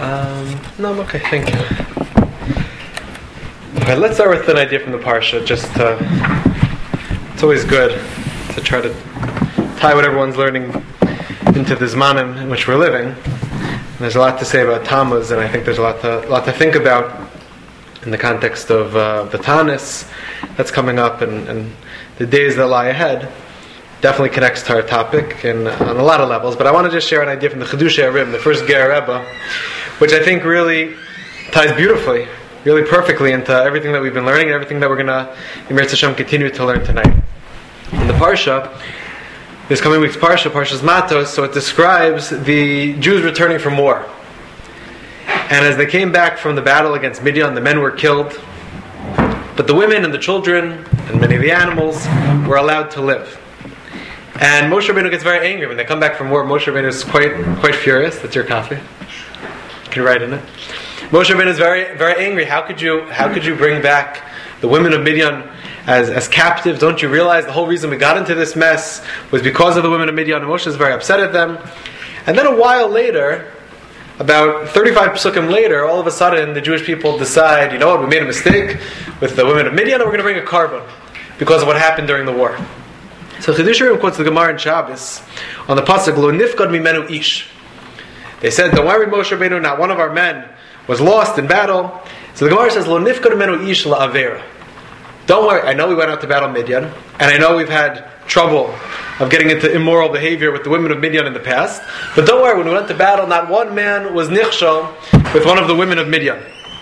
No, I'm okay, thank you. Okay, let's start with an idea from the Parsha. It's always good to try to tie what everyone's learning into the Zmanim in which we're living. And there's a lot to say about Tammuz, and I think there's a lot to think about in the context of the Tanis that's coming up and the days that lie ahead. Definitely connects to our topic and on a lot of levels. But I want to just share an idea from the Chiddushei HaRim, the first Ger Rebbe, which I think really ties beautifully, really perfectly into everything that we've been learning and everything that we're going to, in Mirz Hashem, continue to learn tonight. In the Parsha, this coming week's Parshas Matos, so it describes the Jews returning from war. And as they came back from the battle against Midian, the men were killed, but the women and the children and many of the animals were allowed to live. And Moshe Rabbeinu gets very angry when they come back from war. Moshe Rabbeinu is quite furious. That's your coffee. You can write in it. Moshe Rabbeinu is very, very angry. How could you bring back the women of Midian as captives? Don't you realize the whole reason we got into this mess was because of the women of Midian? And Moshe is very upset at them. And then a while later, about 35 psukim later, all of a sudden the Jewish people decide, you know what, we made a mistake with the women of Midian, and we're going to bring a carbon because of what happened during the war. So Chiddushei HaRim quotes the Gemara in Shabbos on the pasuk Lo nifkad mimenu ish. They said, don't worry, Moshe Rabbeinu, not one of our men was lost in battle. So the Gemara says Lo nifkad mimenu ish la'avera. Don't worry, I know we went out to battle Midian, and I know we've had trouble of getting into immoral behavior with the women of Midian in the past, but don't worry, when we went to battle, not one man was nichshol with one of the women of Midian.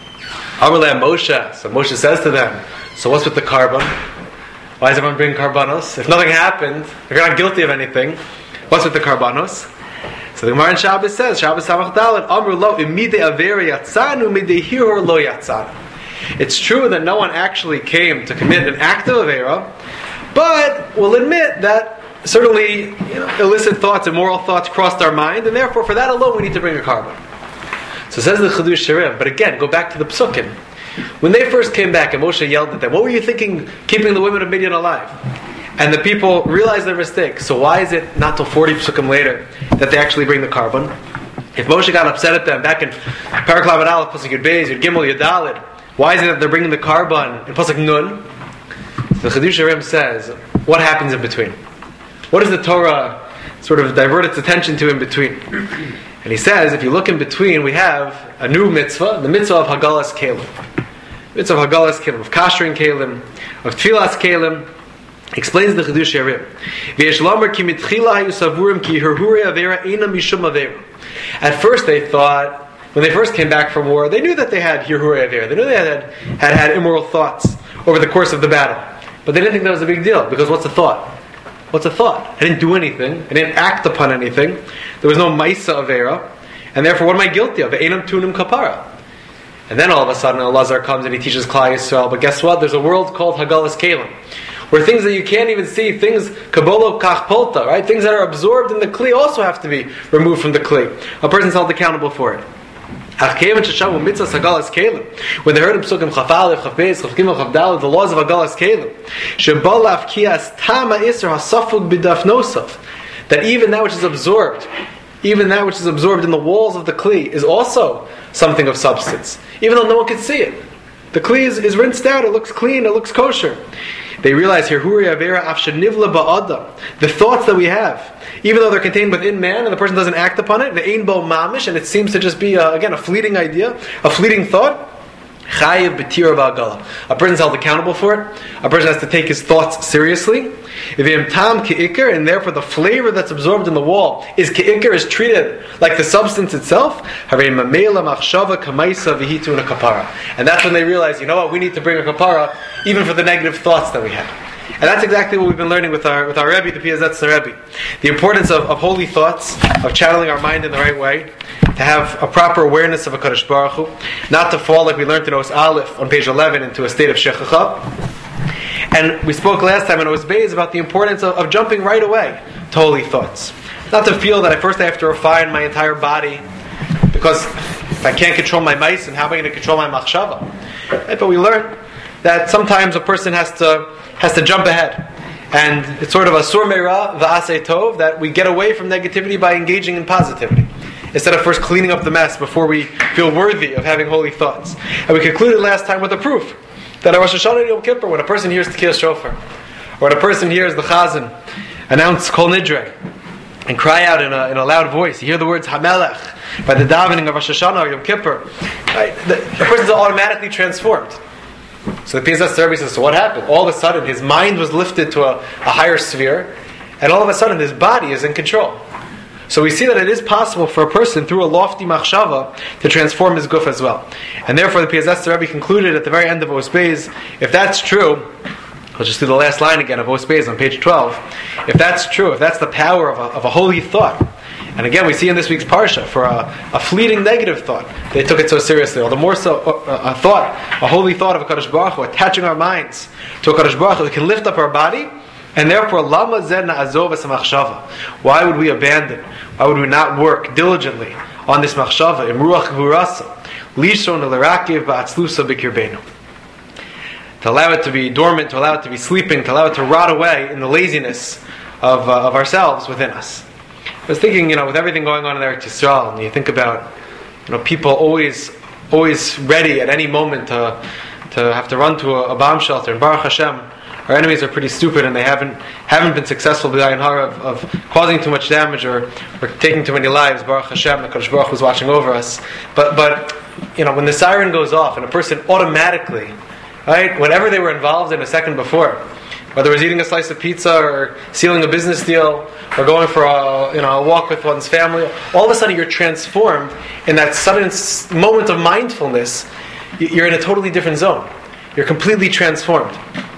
Amalei Moshe. So Moshe says to them, so what's with the carbon? Why is everyone bringing karbanos? If nothing happened, if you're not guilty of anything, what's with the karbanos? So the Gemara in Shabbos says, Shabbos Samach Dalet, Amru lo imide averi yatzanu midei hirur lo yatzanu. It's true that no one actually came to commit an act of avera, but we'll admit that certainly illicit thoughts, immoral thoughts crossed our mind, and therefore for that alone we need to bring a carbon. So says the Chiddushei HaRim, but again, go back to the psukim. When they first came back and Moshe yelled at them, what were you thinking keeping the women of Midian alive? And the people realized their mistake. So why is it not till 40 psukim later that they actually bring the carbon? If Moshe got upset at them back in Parak Lamed Aleph, Pasuk Yud Beis, Yud Gimel, Yud Daled, why is it that they're bringing the carbon in Pasuk Nun? So the Chiddushei HaRim says, what happens in between? What does the Torah sort of divert its attention to in between? And he says, if you look in between, we have a new mitzvah, the mitzvah of Hagalas Kelim. Mitzvah of Hagalas Kelim, of Kashrin Kelim, of Tfilas Kelim. Explains the Chiddushei HaRim. V'yesh lamer ki mitchila hayu savurim ki hirhurei avera eina mishum avera. At first they thought, when they first came back from war, they knew that they had hirhurei avera. They knew they had immoral thoughts over the course of the battle. But they didn't think that was a big deal, because what's a thought? What's a thought? I didn't do anything. I didn't act upon anything. There was no maisa avera. And therefore, what am I guilty of? Einam tunim kapara. And then all of a sudden, Elazar comes and he teaches Klal Yisrael. But guess what? There's a world called Hagalas Kelim, where things that you can't even see, things kabolo kach polta, right? Things that are absorbed in the kli also have to be removed from the kli. A person's held accountable for it. When they heard in Psukim Chaf Aleph, Chaf Beis, Chaf Gimel, Chaf Daled, the laws of Hagalas Kelim, Shebalaf Kias Tama Isser Hasafug B'Daf Nosaf, that even that which is absorbed in the walls of the kli is also something of substance, even though no one can see it. The kli is rinsed out, it looks clean, it looks kosher. They realize here, the thoughts that we have, even though they're contained within man and the person doesn't act upon it, the ein bo mamish, and it seems to just be, again, a fleeting idea, a fleeting thought, chayiv b'tira ba'agala. A person's held accountable for it. A person has to take his thoughts seriously. If tam ke'ikr, and therefore the flavor that's absorbed in the wall is ke'ikr, is treated like the substance itself, and that's when they realize, you know what, we need to bring a kapara even for the negative thoughts that we had. And that's exactly what we've been learning with our Rebbe, the Piazetzner Rebbe. The importance of holy thoughts, of channeling our mind in the right way, to have a proper awareness of HaKadosh Baruch Hu, not to fall, like we learned in Os Aleph on page 11, into a state of shechacha. And we spoke last time in Os Beis about the importance of jumping right away to holy thoughts. Not to feel that at first I have to refine my entire body, because if I can't control my mice, and how am I going to control my machshava? Right? But we learn that sometimes a person has to jump ahead. And it's sort of a sur meira v'aseh tov, that we get away from negativity by engaging in positivity. instead of first cleaning up the mess before we feel worthy of having holy thoughts. And we concluded last time with a proof that on Rosh Hashanah and Yom Kippur, when a person hears Tekiyas Shofar, or when a person hears the Chazan announce Kol Nidre and cry out in a loud voice, you hear the words HaMelech by the davening of Rosh Hashanah or Yom Kippur, right? The person is automatically transformed. So the Piaseczner Rebbe says, so what happened? All of a sudden his mind was lifted to a higher sphere, and all of a sudden his body is in control. So we see that it is possible for a person through a lofty machshava to transform his guf as well. And therefore the Piaseczner Rebbe concluded at the very end of Os Beis, if that's true, I'll just do the last line again of Os Beis on page 12. If that's true, if that's the power of a holy thought, and again we see in this week's Parsha, for a fleeting negative thought, they took it so seriously. All the more so a holy thought of a Kadosh Baruch Hu, attaching our minds to a Kadosh Baruch Hu, we can lift up our body, and therefore, lama zeh na'azov es machshava. Why would we abandon? Why would we not work diligently on this machshava? Im ruach gvurasa, lishon l'rakiv ba'atzlusa b'kirbeinu. To allow it to be dormant, to allow it to be sleeping, to allow it to rot away in the laziness of ourselves within us. I was thinking, with everything going on in Eretz Yisrael, and you think about, people always ready at any moment to have to run to a bomb shelter. And Baruch Hashem, our enemies are pretty stupid, and they haven't been successful of causing too much damage or taking too many lives. Baruch Hashem, the Kadosh Baruch Hu is watching over us. But when the siren goes off and a person automatically, right, whatever they were involved in a second before, whether it was eating a slice of pizza or sealing a business deal or going for a walk with one's family, all of a sudden you're transformed in that sudden moment of mindfulness. You're in a totally different zone. You're completely transformed.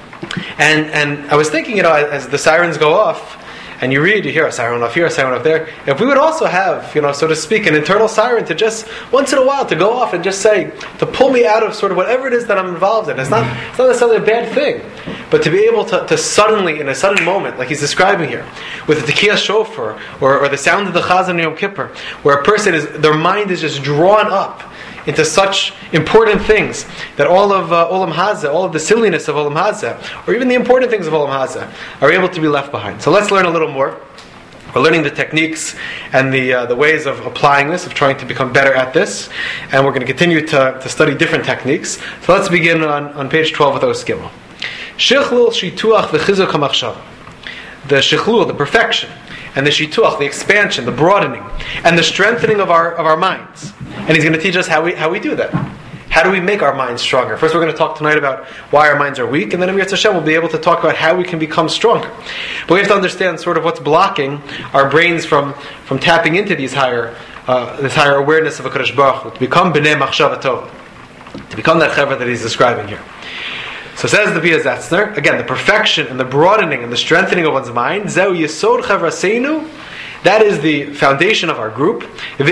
And I was thinking, as the sirens go off, and you hear a siren off here, a siren off there. If we would also have, so to speak, an internal siren to just once in a while to go off and just say, to pull me out of sort of whatever it is that I'm involved in. It's not necessarily a bad thing, but to be able to suddenly, in a sudden moment, like he's describing here, with the Tekiyas Shofar or the sound of the Chazan Yom Kippur, where a person their mind is just drawn up into such important things that all of Olam Hazeh, all of the silliness of Olam Hazeh, or even the important things of Olam Hazeh, are able to be left behind. So let's learn a little more. We're learning the techniques and the ways of applying this, of trying to become better at this, and we're going to continue to study different techniques. So let's begin on page 12 with Os Gimel. Shichlul shituach v'chizuk hamachshava. The shichlul, the perfection, and the shituach, the expansion, the broadening, and the strengthening of our minds. And he's going to teach us how we do that. How do we make our minds stronger? First, we're going to talk tonight about why our minds are weak, and then in Yirtzeh Hashem we'll be able to talk about how we can become stronger. But we have to understand sort of what's blocking our brains from tapping into this higher awareness of a Kadosh Baruch Hu, to become b'nei machshava tova, to become that chevra that he's describing here. So says the Piaseczner, again, the perfection and the broadening and the strengthening of one's mind, zeu yesod chavraseinu, that is the foundation of our group. And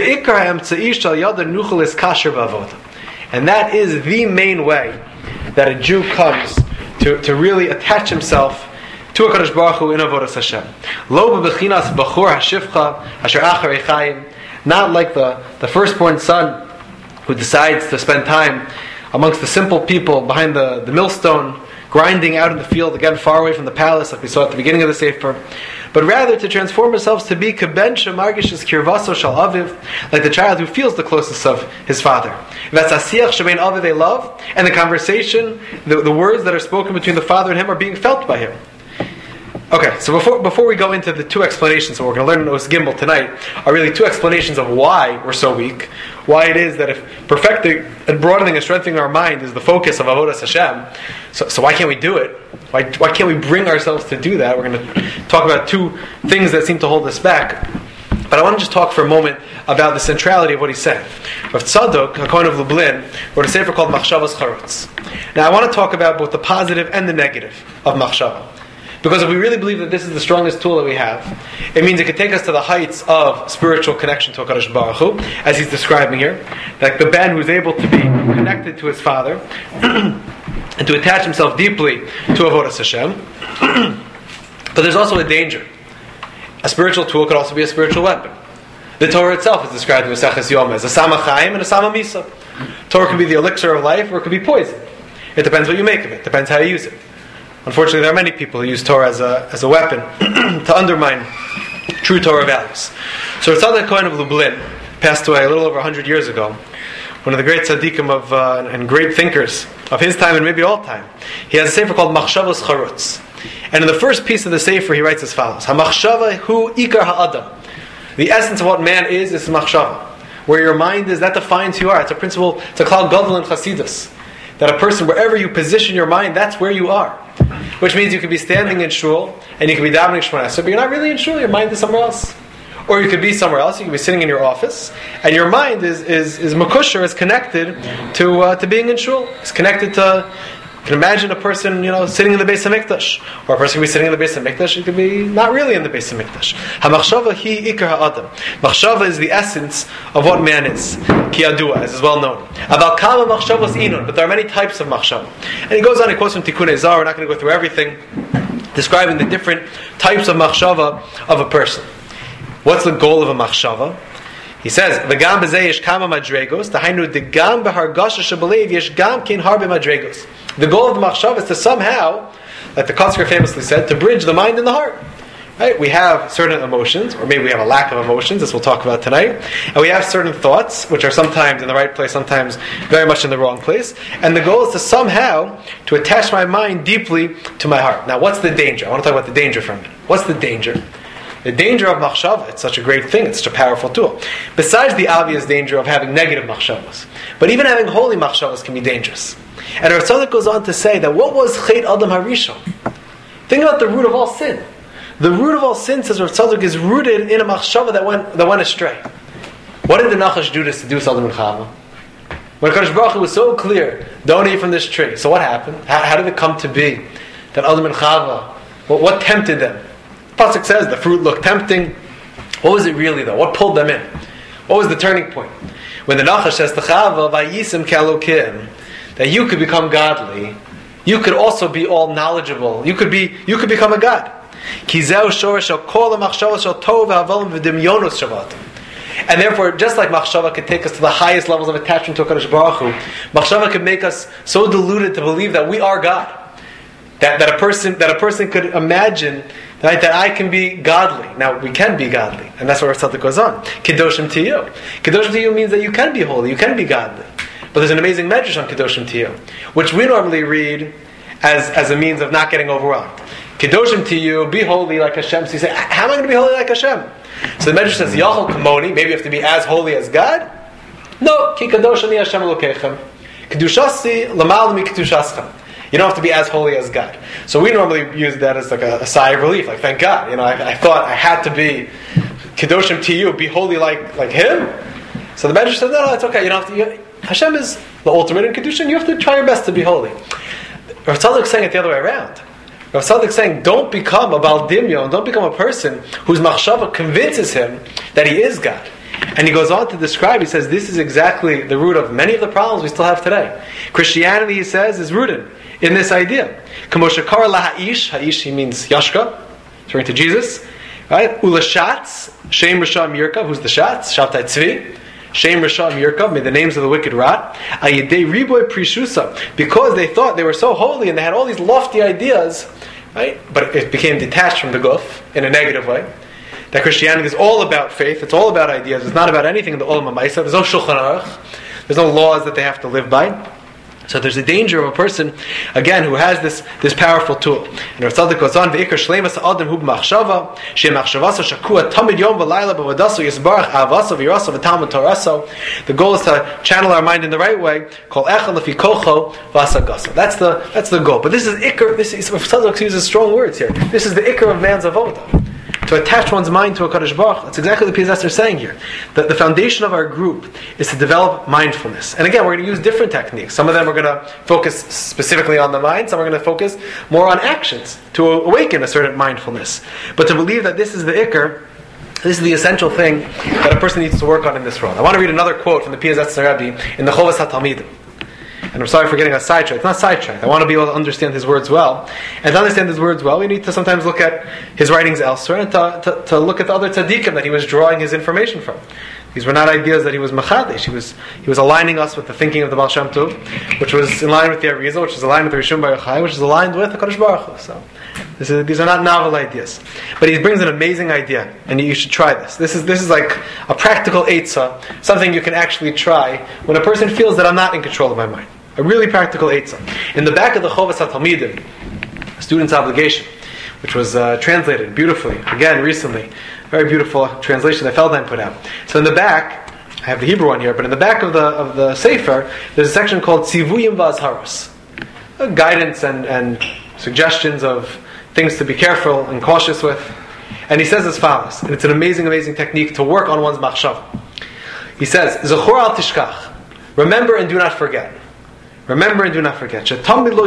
that is the main way that a Jew comes to really attach himself to a Kadosh Baruch Hu in Avodas Hashem. Lo bebechinas bachor hashivcha asher acharei chayim, not like the firstborn son who decides to spend time amongst the simple people behind the millstone, grinding out in the field, again far away from the palace, like we saw at the beginning of the Sefer, but rather to transform ourselves to be keben shemargishes kirvaso shal aviv, like the child who feels the closest of his father. That's asiyach shebein aviv, they love, and the conversation, the words that are spoken between the father and him are being felt by him. Okay, so before we go into the two explanations that we're going to learn in Os Gimel tonight, are really two explanations of why we're so weak, why it is that if perfecting and broadening and strengthening our mind is the focus of Avodas Hashem, so why can't we do it? Why can't we bring ourselves to do that? We're going to talk about two things that seem to hold us back. But I want to just talk for a moment about the centrality of what he said. Rav Tzadok, a Kohen of Lublin, wrote a sefer called Machshavas Charutz. Now I want to talk about both the positive and the negative of Machshava. Because if we really believe that this is the strongest tool that we have, it means it could take us to the heights of spiritual connection to HaKadosh Baruch Hu, as he's describing here. Like the Ben who's able to be connected to his father and to attach himself deeply to Avodas Hashem. But there's also a danger. A spiritual tool could also be a spiritual weapon. The Torah itself is described in Maseches Yoma as a Sama Chaim and a Sama Misa. Torah can be the elixir of life or it could be poison. It depends what you make of it. Depends how you use it. Unfortunately, there are many people who use Torah as a weapon to undermine true Torah values. So Tzadok Kohen of Lublin passed away a little over 100 years ago. One of the great tzaddikim and great thinkers of his time and maybe all time. He has a sefer called Machshavos Charutz. And in the first piece of the sefer, he writes as follows: HaMachshava hu ikar ha'adam. The essence of what man is machshava. Where your mind is, that defines who you are. It's a principle, it's a klal gadol in Chasidus. That a person, wherever you position your mind, that's where you are. Which means you could be standing in shul, and you could be davening Shemona Esrei, but you're not really in shul, your mind is somewhere else. Or you could be somewhere else, you could be sitting in your office, and your mind is makusher, is connected to being in shul. It's connected to, you can imagine a person, sitting in the Beis HaMikdash. Or a person could be sitting in the Beis HaMikdash, he could be not really in the Beis HaMikdash. HaMachshava hi ikar ha'adam. Machshava is the essence of what man is. Ki yadua, as is well known. Aval kama machshavos inun, but there are many types of machshava. And he goes on, he quotes from Tikkun Ezar, we're not going to go through everything, describing the different types of machshava of a person. What's the goal of a machshava? He says, "V'gam b'zeh yesh kama madregos, dahainu degam b'hargasha shebalev yesh gam kin harbe madregos." The goal of the machshava is to somehow, like the Kotzker famously said, to bridge the mind and the heart. Right? We have certain emotions, or maybe we have a lack of emotions, this we'll talk about tonight, and we have certain thoughts, which are sometimes in the right place, sometimes very much in the wrong place, and the goal is to somehow to attach my mind deeply to my heart. Now, what's the danger? I want to talk about the danger from it. What's the danger? The danger of machshava, it's such a great thing, it's such a powerful tool. Besides the obvious danger of having negative machshavas, but even having holy machshavas can be dangerous. And Rav Tzadok goes on to say that what was Chet Adam HaRishon? Think about the root of all sin. The root of all sin, says Rav Tzadok, is rooted in a machshava that went astray. What did the Nachash do to seduce Adam and Chava? When Kadosh Baruch Hu was so clear, don't eat from this tree. So what happened? How did it come to be that Adam and Chava, what tempted them? Pasuk says the fruit looked tempting. What was it really though? What pulled them in? What was the turning point? When the Nachash says to Chava, Vayisim Kalokim, that you could become godly, you could also be all knowledgeable. You could become a god. And therefore, just like machshava could take us to the highest levels of attachment to HaKadosh Baruch Hu, machshava could make us so deluded to believe that we are God. That a person could imagine, right, that I can be godly. Now, we can be godly. And that's where Rav Tzadok goes on. Kedoshim Tiyu. Kedoshim Tiyu means that you can be holy, you can be godly. But there's an amazing medrash on Kedoshim Tiyu, which we normally read as a means of not getting overwhelmed. Kedoshim Tiyu, be holy like Hashem. So you say, how am I going to be holy like Hashem? So the medrash says, Yachol Kamoni, maybe you have to be as holy as God? No, Ki Kadoshani Hashem Elokechem. Kedushasi Lamal Mi Kedushaschem. You don't have to be as holy as God. So we normally use that as like a sigh of relief, like thank God. I thought I had to be Kedoshim Tiyu, be holy like Him. So the medrash says, no, it's okay. You don't have to. Hashem is the ultimate in Kedushin. You have to try your best to be holy. Rav Tzadok is saying it the other way around. Rav Tzadok is saying, don't become a Baal Dimyon, don't become a person whose machshava convinces him that he is God. And he goes on to describe, he says, this is exactly the root of many of the problems we still have today. Christianity, he says, is rooted in this idea. Kamoshakar laha'ish, ha'ish, he means Yashka, referring to Jesus. Right? Ulashatz, Shem Rasha Mirkav, who's the Shatz? Shabtai Tzvi. Shem Rasha Mirkav, may the names of the wicked rot. Ayidei Riboy Prishusa, because they thought they were so holy and they had all these lofty ideas, right? But it became detached from the guf in a negative way. That Christianity is all about faith, it's all about ideas, it's not about anything in the Olam HaMaisa, there's no Shulchan Aruch, there's no laws that they have to live by. So there's a danger of a person, again, who has this powerful tool. And Rav Tzadok goes on, V'ikar shleimas ha'adam hu b'machshava, she'machshavasa shakua tamid yom v'layla b'vadaso yisbarach avaso v'yiraso v'talmud toraso. The goal is to channel our mind in the right way. Kol echad lefi kocho v'asagaso. That's the goal. But this is ikar. Rav Tzadok uses strong words here. This is the ikar of man's avodah. To attach one's mind to a Kadosh Baruch Hu. That's exactly what the Piyasetzner is saying here. The foundation of our group is to develop mindfulness. And again, we're going to use different techniques. Some of them are going to focus specifically on the mind. Some are going to focus more on actions to awaken a certain mindfulness. But to believe that this is the ikar, this is the essential thing that a person needs to work on in this world. I want to read another quote from the Piyasetzner Rebbe in the Chovas HaTalmidim. And I'm sorry for getting us sidetracked. It's not sidetracked. I want to be able to understand his words well. And to understand his words well, we need to sometimes look at his writings elsewhere and to look at the other tzaddikim that he was drawing his information from. These were not ideas that he was machadesh. He was aligning us with the thinking of the Baal Shem Tov, which was in line with the Arizal, which is aligned with the Rishon Bar Yochai, which is aligned with the Kadosh Baruch Hu. So these are not novel ideas, but he brings an amazing idea, and you should try this. This is like a practical eitzah, something you can actually try when a person feels that I'm not in control of my mind. A really practical eitzah. In the back of the Chovas HaTalmidim, Student's Obligation, which was translated beautifully, again, recently. Very beautiful translation that Feldheim put out. So in the back, I have the Hebrew one here, but in the back of the Sefer, there's a section called Tzivuyim V'Azharos. Guidance and suggestions of things to be careful and cautious with. And he says as follows, and it's an amazing, amazing technique to work on one's machshav. He says, Zechor al tishkach, remember and do not forget. Remember and do not forget. It's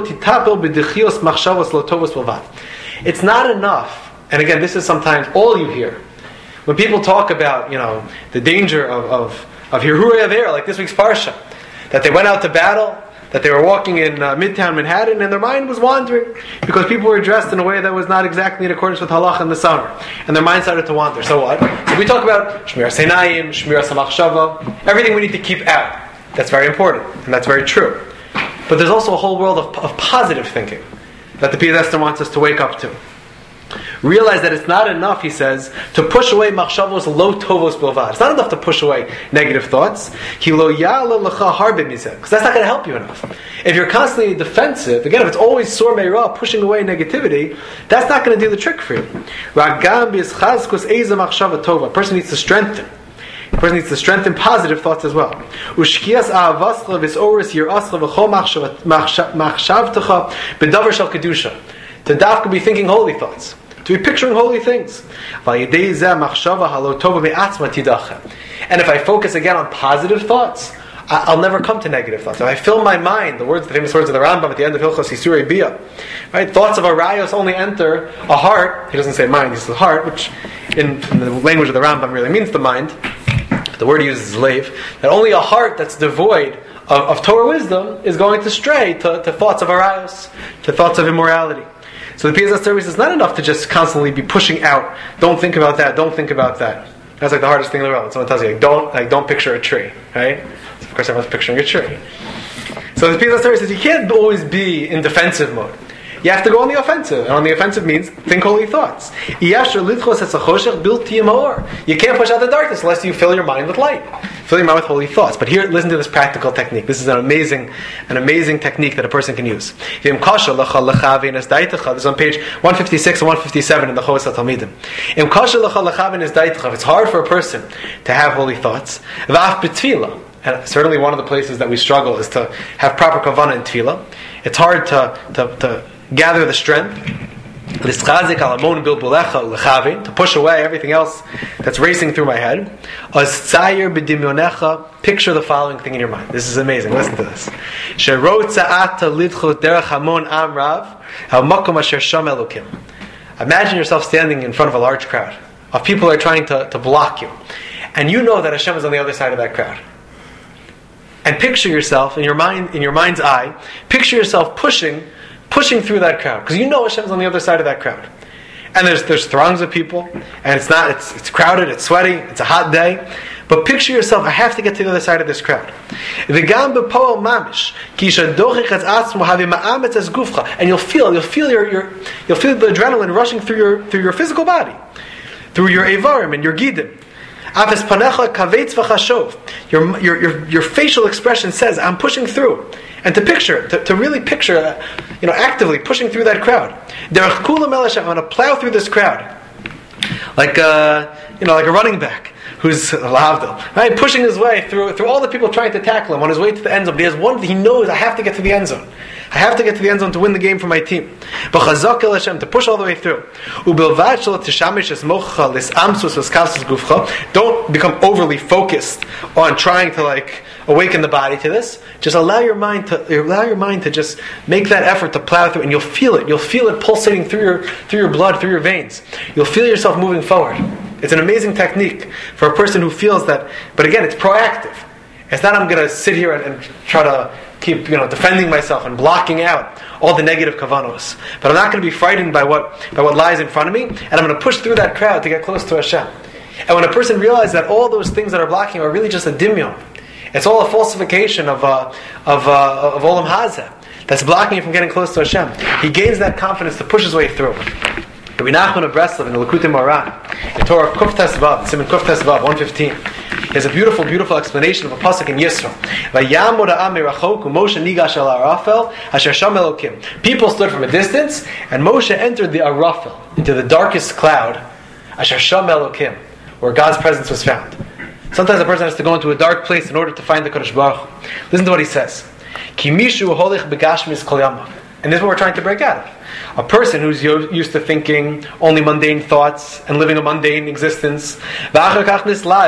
not enough, and again, this is sometimes all you hear. When people talk about, the danger of Hirurei Avera, like this week's Parsha, that they went out to battle, that they were walking in Midtown Manhattan, and their mind was wandering because people were dressed in a way that was not exactly in accordance with halach in the summer, and their mind started to wander. So what? So we talk about Shmir Seinayim, Shmir Samachshava, everything we need to keep out. That's very important, and that's very true. But there's also a whole world of positive thinking that the Piyas Esther wants us to wake up to. Realize that it's not enough, he says, to push away machshavos lo tovos bilvad. It's not enough to push away negative thoughts. Because that's not going to help you enough. If you're constantly defensive, again, if it's always sor meira, pushing away negativity, that's not going to do the trick for you. A person needs to strengthen. A person needs to strengthen positive thoughts as well. To dafka be thinking holy thoughts. To be picturing holy things. And if I focus again on positive thoughts, I'll never come to negative thoughts. If I fill my mind, the famous words of the Rambam at the end of Hilchos Yisurei Bia, right? Thoughts of arayos only enter a heart. He doesn't say mind, he says heart, which in the language of the Rambam really means the mind. But the word he uses is leiv. That only a heart that's devoid of Torah wisdom is going to stray to thoughts of arayos, to thoughts of immorality. So the Piyas Esther says it's not enough to just constantly be pushing out. Don't think about that. Don't think about that. That's like the hardest thing in the world. Someone tells you, don't picture a tree, right? So of course, everyone's picturing a tree. So the Piyas Esther says you can't always be in defensive mode. You have to go on the offensive, and on the offensive means think holy thoughts. You can't push out the darkness unless you fill your mind with light. Fill your mind with holy thoughts. But here, listen to this practical technique. This is an amazing technique that a person can use. This is on page 156 and 157 in the Chovas HaTalmidim. It's hard for a person to have holy thoughts. And certainly one of the places that we struggle is to have proper kavanah in tefillah. It's hard to gather the strength to push away everything else that's racing through my head. Picture the following thing in your mind. This is amazing. Listen to this. Imagine yourself standing in front of a large crowd of people who are trying to block you, and you know that Hashem is on the other side of that crowd. And picture yourself in your mind's eye. Picture yourself pushing through that crowd, because you know Hashem's on the other side of that crowd. And there's throngs of people, and it's crowded, it's sweaty, it's a hot day. But picture yourself, I have to get to the other side of this crowd. And you'll feel the adrenaline rushing through your physical body, through your evarim and your gidim. Your facial expression says, I'm pushing through. And to really picture, actively pushing through that crowd. I'm going to plow through this crowd. Like a running back who's lahavdil, right? Pushing his way through all the people trying to tackle him on his way to the end zone. But he has one, he knows, I have to get to the end zone. I have to get to the end zone to win the game for my team. But chazak el Hashem, to push all the way through. Don't become overly focused on trying to awaken the body to this. Just allow your mind to just make that effort to plow through, and you'll feel it. You'll feel it pulsating through your blood, through your veins. You'll feel yourself moving forward. It's an amazing technique for a person who feels that. But again, it's proactive. It's not I'm going to sit here and try to keep defending myself and blocking out all the negative kavanos. But I'm not going to be frightened by what lies in front of me, and I'm going to push through that crowd to get close to Hashem. And when a person realizes that all those things that are blocking are really just a dimyon, it's all a falsification of Olam Hazeh that's blocking him from getting close to Hashem, he gains that confidence to push his way through. Rabbi Nachman of Breslov in the Likutei Moharan, in Torah of Kuf Tes Vav, Siman Kuf Tes Vav, 115, there's a beautiful, beautiful explanation of a pasuk in Yisro. Vayamod ha'am merachoku Moshe nigash el Arafel asher sham Elokim. People stood from a distance, and Moshe entered the Arafel, into the darkest cloud, asher sham Elokim, where God's presence was found. Sometimes a person has to go into a dark place in order to find the Kadosh Baruch Hu. Listen to what he says. Ki mishu holich begashmis kol yamav. And this is what we're trying to break out of. A person who's used to thinking only mundane thoughts and living a mundane existence. And then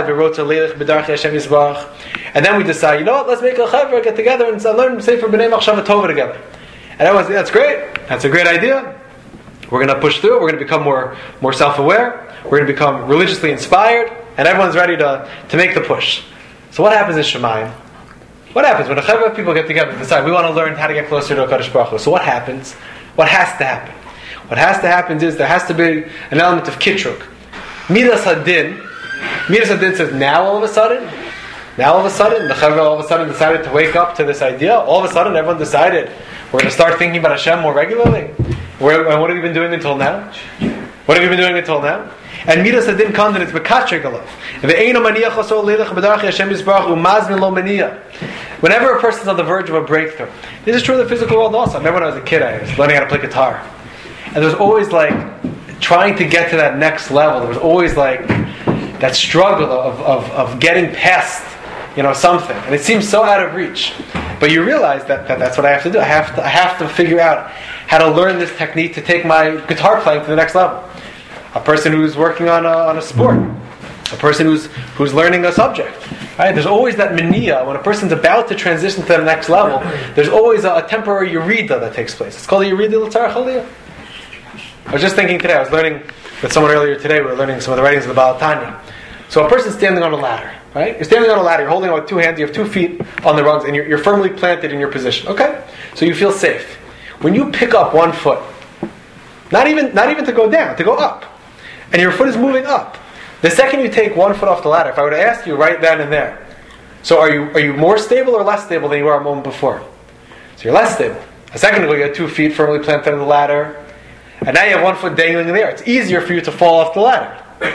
we decide, you know what, let's make a chaver, get together and learn Sefer B'nai Machshava Tova together. And everyone's, that's great. That's a great idea. We're going to push through. We're going to become more self-aware. We're going to become religiously inspired. And everyone's ready to make the push. So what happens in Shemayim? What happens when a chaver of people get together and decide we want to learn how to get closer to HaKadosh Baruch Hu? So what happens? What has to happen? What has to happen is there has to be an element of kitruk. Midas Hadin. Midas Hadin says now all of a sudden, the chaver all of a sudden decided to wake up to this idea. All of a sudden everyone decided we're going to start thinking about Hashem more regularly. What have we been doing until now? And Midas Hadin comes and it's Mekatcher Galav. Whenever a person's on the verge of a breakthrough, this is true in the physical world also. I remember when I was a kid, I was learning how to play guitar. And there was always trying to get to that next level. There was always that struggle of getting past, something. And it seems so out of reach. But you realize that's what I have to do. I have to figure out how to learn this technique to take my guitar playing to the next level. A person who's working on a sport, a person who's learning a subject. Right? There's always that mania when a person's about to transition to the next level. There's always a temporary yerida that takes place. It's called a yerida l'tzarech aliyah. I was just thinking today. I was learning with someone earlier today. We were learning some of the writings of the Baal Tanya. So a person's standing on a ladder. Right? You're standing on a ladder. You're holding on with two hands. You have 2 feet on the rungs, and you're firmly planted in your position. Okay, so you feel safe. When you pick up 1 foot, not even to go down, to go up. And your foot is moving up. The second you take 1 foot off the ladder, if I were to ask you right then and there, so are you more stable or less stable than you were a moment before? So you're less stable. A second ago you had 2 feet firmly planted on the ladder, and now you have 1 foot dangling there. It's easier for you to fall off the ladder.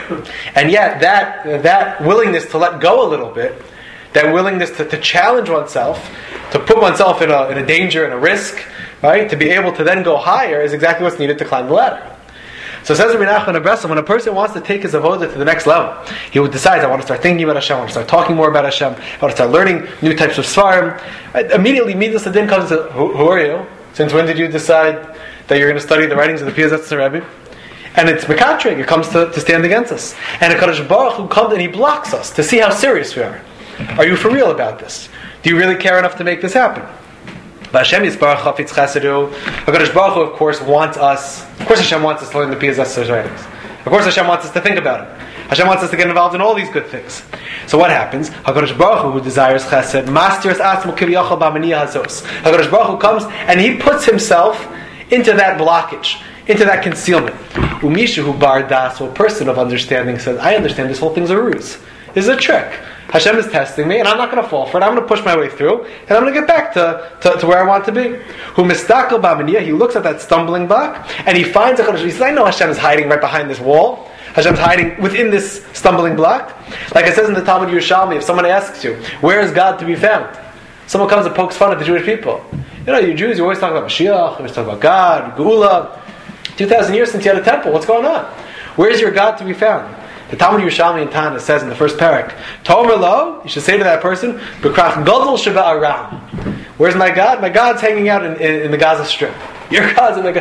And yet that willingness to let go a little bit, that willingness to challenge oneself, to put oneself in a danger and a risk, right, to be able to then go higher is exactly what's needed to climb the ladder. So says Rabbi Nachman of Breslov, when a person wants to take his avodah to the next level, he would decide, I want to start thinking about Hashem, I want to start talking more about Hashem, I want to start learning new types of svarim. Immediately, Midas Hadin comes and says, who are you? Since when did you decide that you're going to study the writings of the Piazetzner Rebbe? And it's Mekatrig, it comes to stand against us. And a Kadosh Baruch Hu comes and he blocks us to see how serious we are. Are you for real about this? Do you really care enough to make this happen? But Hashem Yisbarach Chafetz Chesed, HaKadosh Baruch Hu, of course, wants us. Of course, Hashem wants us to learn the Piazetzner's writings. Of course, Hashem wants us to think about it. Hashem wants us to get involved in all these good things. So what happens? HaKadosh Baruch Hu, who desires Chesed, Mastiras Atzmo Kiviyachal B'Maniyah Hazos. HaKadosh Baruch Hu comes and he puts himself into that blockage, into that concealment. Umishu Hu Bar Das, a person of understanding, says, I understand this whole thing's a ruse. This is a trick. Hashem is testing me, and I'm not going to fall for it. I'm going to push my way through, and I'm going to get back to where I want to be. Who mistakel b'amaniyah, he looks at that stumbling block, and he finds a Kadosh. He says, I know Hashem is hiding right behind this wall. Hashem's hiding within this stumbling block. Like it says in the Talmud Yerushalmi, if someone asks you, where is God to be found? Someone comes and pokes fun at the Jewish people. You Jews, you always talk about Mashiach, you always talk about God, Geula. 2,000 years since you had a temple, what's going on? Where is your God to be found? The Talmud Yerushalmi in Tana says in the first parak, Tomer lo, you should say to that person, B'krach gadol sheba aram. Where's my God? My God's hanging out in the Gaza Strip. Your God's in the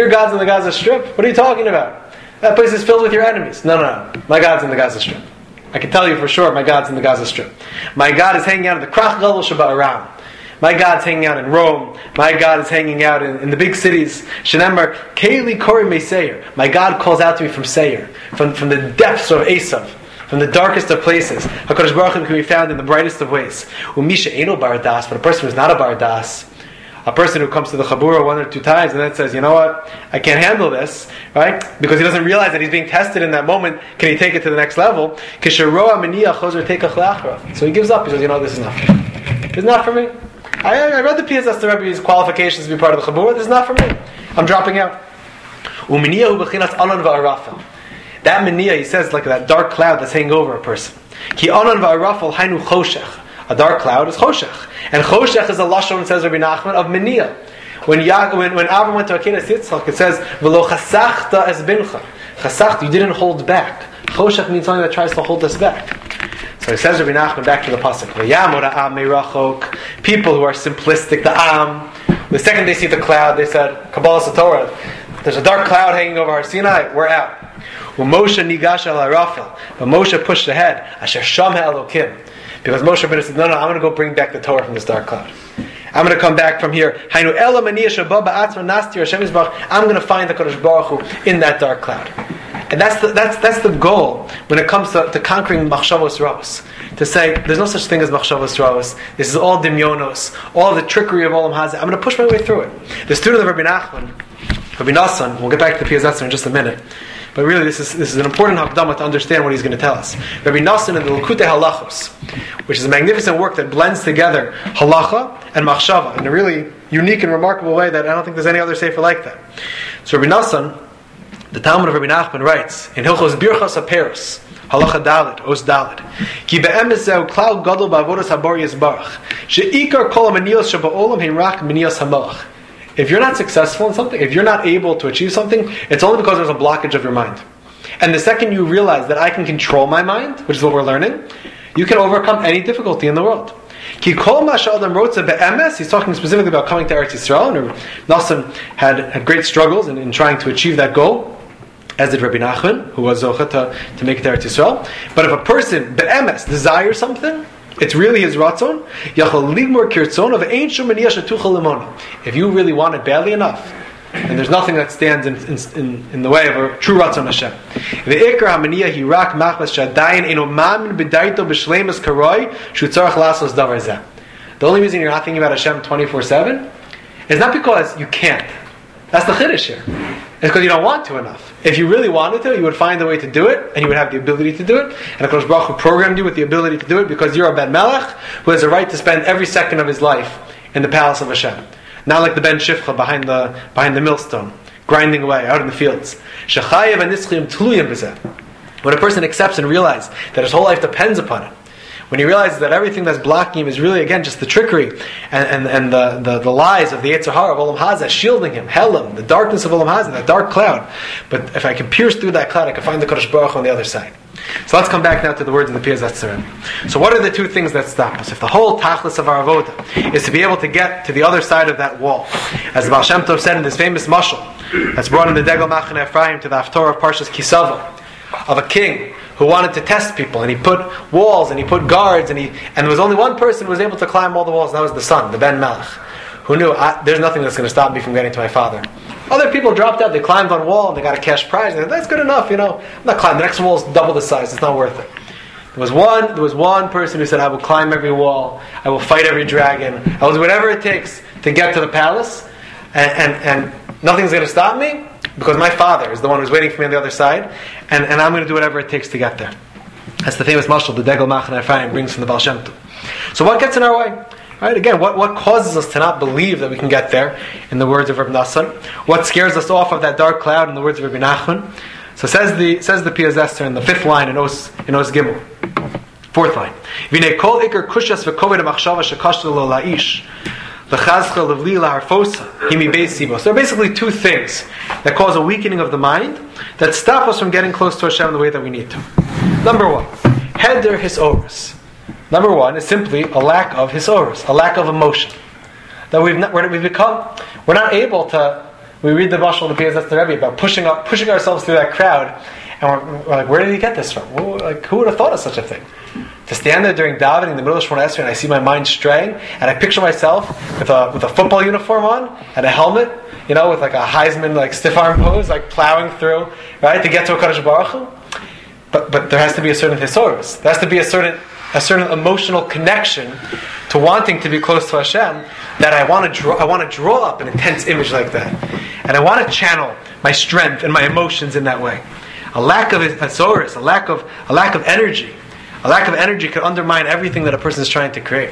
Gaza Strip? What are you talking about? That place is filled with your enemies. No. My God's in the Gaza Strip. I can tell you for sure my God's in the Gaza Strip. My God is hanging out in the Krach gadol sheba aram. My God's hanging out in Rome. My God is hanging out in the big cities. Shenemar, Keli Kori Meseir. My God calls out to me from Seir, from the depths of Esav, from the darkest of places. HaKadosh Baruch Hu can be found in the brightest of ways. Umisha Eino Bar Das, but a person who's not a Bar Das, a person who comes to the Chabura 1 or 2 times and then says, you know what, I can't handle this, right? Because he doesn't realize that he's being tested in that moment. Can he take it to the next level? So he gives up. He says, you know, this is not for me. It's not for me. I read the P.S.S. the Rebbe's qualifications to be part of the Chabura. This is not for me. I'm dropping out. That meniya, he says, like that dark cloud that's hanging over a person. Ki anan va'arafel hainu choshech. A dark cloud is choshech. And choshech is a lashon, says Rabbi Nachman, of meniya. When Avram went to Akedah Yitzchak, it says, V'lo chasachta es bincha. Chasachta, you didn't hold back. Choshech means something that tries to hold us back. So he says, Rabbi Nachman, back to the pasuk. People who are simplistic, the Am, the second they see the cloud, they said, Kabbalah Satorah, there's a dark cloud hanging over our Sinai, we're out. Moshe nigash al Arafel, but Moshe pushed ahead. Asher Shamha Elokim, because Moshe Rabbeinu said, "No, I'm going to go bring back the Torah from this dark cloud. I'm going to come back from here. Hainu Ela Maniya Shabba Ba'atzma Nastir Hashem Yisbarach. I'm going to find the Kodesh Baruch Hu in that dark cloud." And that's the goal when it comes to conquering Machshavos Ravos. To say there's no such thing as Machshavos Ravos. This is all Dimyonos, all the trickery of Olam Hazeh. I'm going to push my way through it. The student of Rabbi Nachman, Rabbi Nassan, we'll get back to the P.S.S. in just a minute. But really, this is an important hakdama to understand what he's going to tell us. Rabbi Nassan in the Likutei Halachos, which is a magnificent work that blends together halacha and machshava in a really unique and remarkable way that I don't think there's any other sefer like that. So Rabbi Nassan, the Talmud of Rabbi Nachman, writes in Hilchos Birchas HaPeros, halacha dalet, os dalet, ki be'emes zeu klal gadol ba'avodas habor yisbarach, she'ikar kol ha'meniyos sheba'olam heim rak meniyos hamelach. If you're not successful in something, if you're not able to achieve something, it's only because there's a blockage of your mind. And the second you realize that I can control my mind, which is what we're learning, you can overcome any difficulty in the world. He's talking specifically about coming to Eretz Yisrael, and Nassim had great struggles in trying to achieve that goal, as did Rabbi Nachman, who was Zocha to make it to Eretz Yisrael. But if a person, be'emes, desires something, it's really his ratzon. If you really want it badly enough, and there's nothing that stands in the way of a true ratzon Hashem. The only reason you're not thinking about Hashem 24/7 is not because you can't. That's the chiddush here. It's because you don't want to enough. If you really wanted to, you would find a way to do it, and you would have the ability to do it. And HaKadosh Baruch Hu programmed you with the ability to do it because you're a Ben Melech who has a right to spend every second of his life in the palace of Hashem. Not like the Ben Shifcha behind the millstone, grinding away out in the fields. When a person accepts and realizes that his whole life depends upon it, when he realizes that everything that's blocking him is really, again, just the trickery and the lies of the Yetzer Hara of Olam Hazeh shielding him, Helam, the darkness of Olam Hazeh, that dark cloud. But if I can pierce through that cloud, I can find the Kodesh Baruch Hu on the other side. So let's come back now to the words in the P.S.S. So what are the two things that stop us? If the whole tachlis of our avoda is to be able to get to the other side of that wall, as the Baal Shem Tov said in this famous mashal that's brought in the Degel Machane Ephraim to the Haftorah of Parshas Kisava, of a king who wanted to test people, and he put walls and he put guards, and there was only one person who was able to climb all the walls, and that was the son, the Ben Melech, who knew there's nothing that's going to stop me from getting to my father. Other people dropped out, they climbed on wall, and they got a cash prize, and that's good enough, I'm not climbing. The next wall is double the size, it's not worth it. There was one person who said, I will climb every wall, I will fight every dragon, I will do whatever it takes to get to the palace, and nothing's going to stop me, because my father is the one who's waiting for me on the other side, and I'm going to do whatever it takes to get there. That's the famous mashal the Degel Machane Ephraim brings from the Baal Shem Tov. So what gets in our way? Right? Again, what causes us to not believe that we can get there, in the words of Rabbi Nassan? What scares us off of that dark cloud, in the words of Rabbi Nachman? So says the P.S.S. in the fifth line in Os Gimel. Fourth line. V'nei kol ikar kushas v'koved ha'machshava shekashta lo la'ish. So there are basically two things that cause a weakening of the mind that stop us from getting close to Hashem the way that we need to. Number one, heder hisoros. Number one is simply a lack of hisoros, a lack of emotion. That we're not able to. We read the mashal of the P.S.S. Rebbe about pushing ourselves through that crowd, and we're like, where did he get this from? Who would have thought of such a thing? To stand there during davening in the middle of Shemona Esrei and I see my mind straying, and I picture myself with a football uniform on and a helmet, with like a Heisman stiff arm pose, plowing through, right, to get to a Kodesh Baruch Hu. But there has to be a certain thesaurus. There has to be a certain a certain emotional connection to wanting to be close to Hashem, that I want to draw up an intense image like that. And I want to channel my strength and my emotions in that way. A lack of azoris, a lack of energy. A lack of energy could undermine everything that a person is trying to create.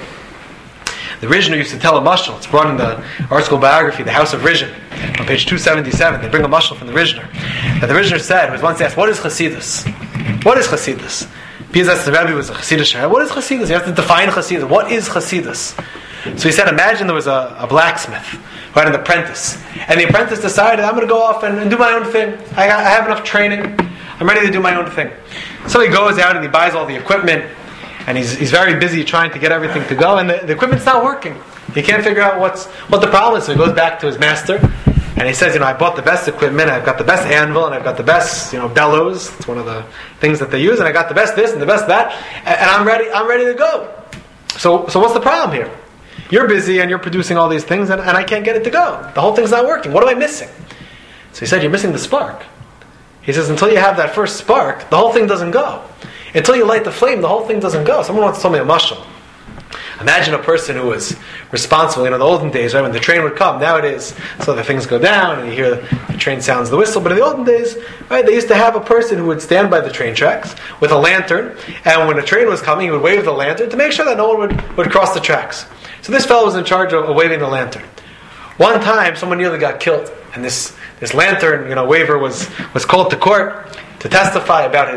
The Rizhiner used to tell a mashal. It's brought in the article biography, The House of Rizhin, on page 277. They bring a mashal from the Rizhiner. That the Rizhiner said, was once asked, what is Chassidus? What is Chassidus? Because the Rebbe was a Chassidish. What is Chassidus? You have to define Chassidus. What is Chassidus? So he said, imagine there was a blacksmith who had an apprentice. And the apprentice decided, I'm going to go off and do my own thing. I have enough training. I'm ready to do my own thing. So he goes out and he buys all the equipment. And he's very busy trying to get everything to go. And the equipment's not working. He can't figure out what the problem is. So he goes back to his master. And he says, I bought the best equipment. I've got the best anvil. And I've got the best, bellows. It's one of the things that they use. And I got the best this and the best that. And I'm ready to go. So what's the problem here? You're busy and you're producing all these things. And I can't get it to go. The whole thing's not working. What am I missing? So he said, you're missing the spark. He says, until you have that first spark, the whole thing doesn't go. Until you light the flame, the whole thing doesn't go. Someone once told me a mashal. Imagine a person who was responsible. In the olden days, right, when the train would come, nowadays, so the things go down and you hear the train sounds the whistle. But in the olden days, right, they used to have a person who would stand by the train tracks with a lantern, and when a train was coming, he would wave the lantern to make sure that no one would cross the tracks. So this fellow was in charge of waving the lantern. One time, someone nearly got killed, and this lantern, waver was called to court to testify about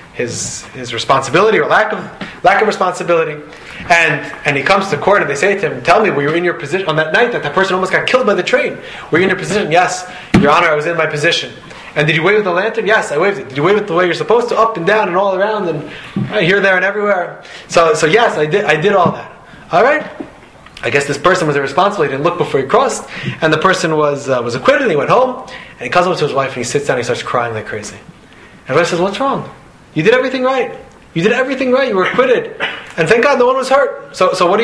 his responsibility or lack of responsibility, and he comes to court and they say to him, tell me, were you in your position on that night that person almost got killed by the train? Were you in your position? Yes, Your Honor, I was in my position. And did you wave the lantern? Yes, I waved it. Did you wave it the way you're supposed to, up and down and all around and here, there, and everywhere? So yes, I did all that. All right. I guess this person was irresponsible. He didn't look before he crossed, and the person was acquitted. And he went home and he comes up to his wife and he sits down and he starts crying like crazy. And the wife says, "What's wrong? You did everything right. You did everything right. You were acquitted, and thank God no one was hurt. So what do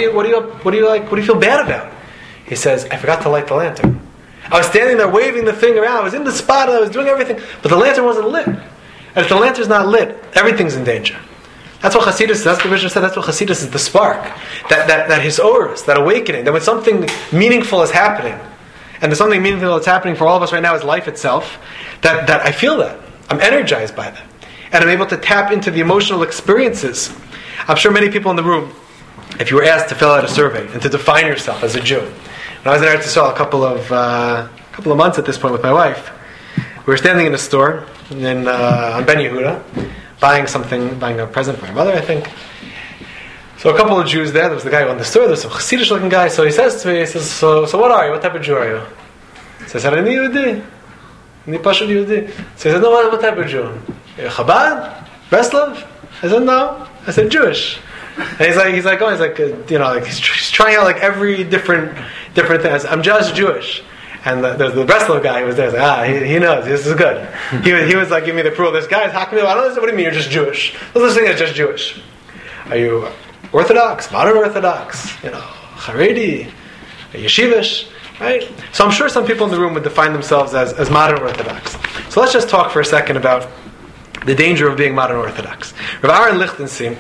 you feel bad about?" He says, "I forgot to light the lantern. I was standing there waving the thing around. I was in the spot and I was doing everything, but the lantern wasn't lit. And if the lantern's not lit, everything's in danger." That's what Chassidus is. That's what the Rizhiner said. That's what Chassidus is, the spark. That his oris, that awakening. That when something meaningful is happening, and there's something meaningful that's happening for all of us right now is life itself, that I feel that. I'm energized by that. And I'm able to tap into the emotional experiences. I'm sure many people in the room, if you were asked to fill out a survey and to define yourself as a Jew. When I was in Eretz Yisrael a couple of months at this point with my wife, we were standing in a store on Ben Yehuda, buying a present for my mother, I think. So a couple of Jews there was the guy who owned the store, there was some Chassidish looking guy, so he says to me, so what are you? What type of Jew are you? So I said, "Ani Yehudi. Ani Pashut Yehudi." So he said, "No, what type of Jew? Chabad? Breslov?" I said, "No." I said, "Jewish." And he's trying out like every different thing. I said, "I'm just Jewish." And the Breslov guy who was there was like, he knows, this is good. He was like, "Give me the proof." This guy's hacking me. I don't understand. What do you mean you're just Jewish? Let's think it's just Jewish. Are you Orthodox, modern Orthodox, Haredi, Yeshivish, right? So I'm sure some people in the room would define themselves as modern Orthodox. So let's just talk for a second about the danger of being modern Orthodox. Rav Aaron Lichtenstein,